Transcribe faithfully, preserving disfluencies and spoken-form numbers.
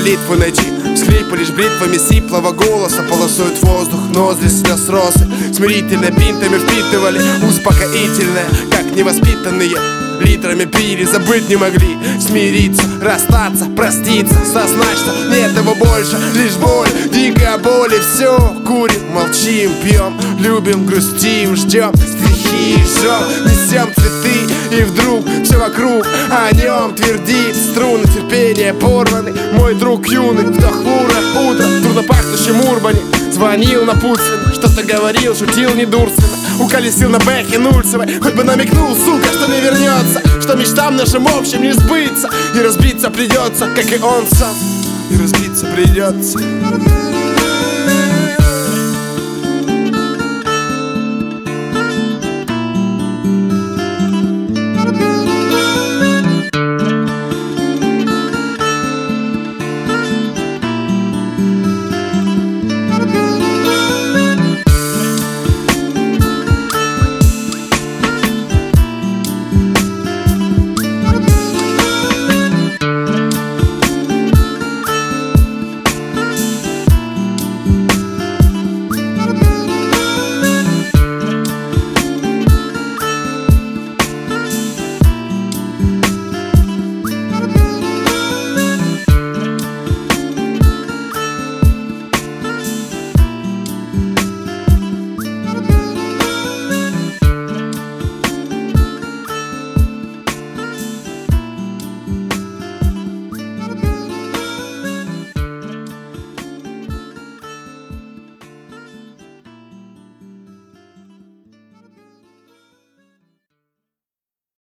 молитву найти. Скрипы лишь бритвами сиплого голоса полосуют воздух, ноздри слез росы. Смирительно бинтами впитывали успокоительное, как невоспитанные. Литрами пили, забыть не могли. Смириться, расстаться, проститься, сознать, что нет его больше. Лишь боль, дикая боль и все. Курим, молчим, пьем, любим, грустим, ждем. Стихи жжем, несем цветы. И вдруг все вокруг о нем твердит. Струны терпения порваны. Мой друг юный, в то хмурое утро в трудно пахнущем Урбане звонил напутственно, что-то говорил, шутил недурственно. Уколесил на бэхе Нульцевой, хоть бы намекнул, сука, что не вернется, что мечтам нашим общим не сбыться. И разбиться придется, как и он сам. И разбиться придется.